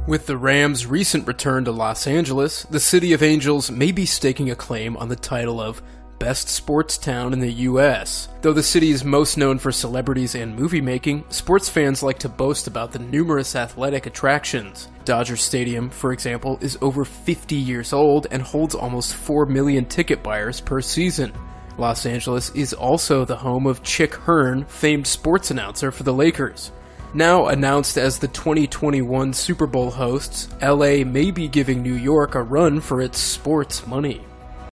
With the Rams' recent return to Los Angeles, the City of Angels may be staking a claim on the title of Best Sports Town in the U.S. Though the city is most known for celebrities and movie making, sports fans like to boast about the numerous athletic attractions. Dodger Stadium, for example, is over 50 years old and holds almost 4 million ticket buyers per season. Los Angeles is also the home of Chick Hearn, famed sports announcer for the Lakers. Now announced as the 2021 Super Bowl hosts, LA may be giving New York a run for its sports money.